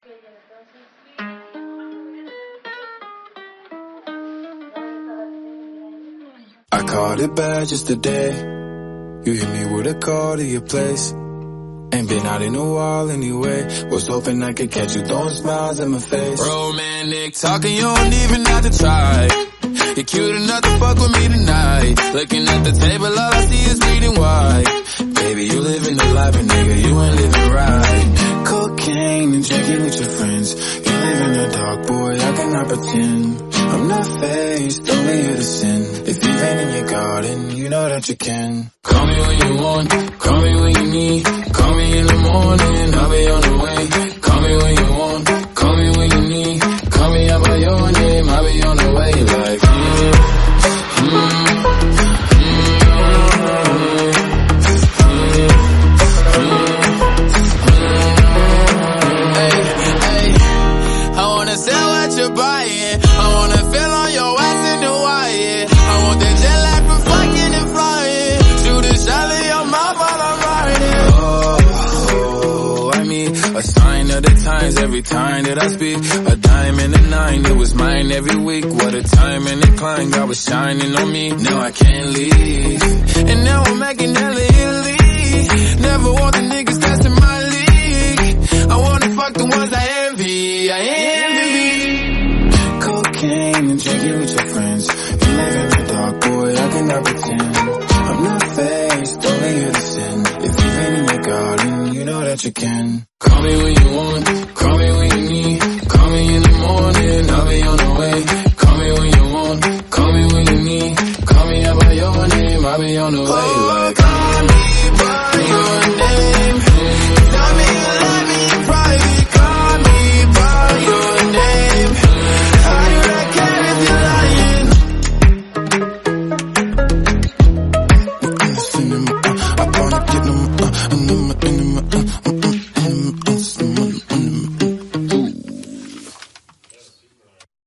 I caught it bad just today. You hit me with a call to your place. Ain't been out in a while anyway. Was hoping I could catch you throwing smiles in my face. Romantic talking, you don't even have to try. You're cute enough to fuck with me tonight. Looking at the table, all I see is bleeding white. Baby, you living the life, but nigga, you ain't living right. Cocaine and drinking with your friends. You live in the dark, boy, I cannot pretend. I'm not faced, only here to sin. If you've been in your garden, you know that you can. Call me when you want, call me when you need. Call me in the morning, I'll be on the way. Call me when you want, call me when you need. Call me out by your name, I'll be on the way. Like, I wanna sell what you're buying. I wanna feel on your ass in the wire. I want that jet lag from fucking and flying. Shoot a shot in your mouth while I'm riding. Oh, I mean, a sign of the times every time that I speak. A dime and a nine, it was mine every week. What a time and a climb, God was shining on me. Now I can't leave, and now I'm making hella Italy. Never want the niggas that's in my league. I wanna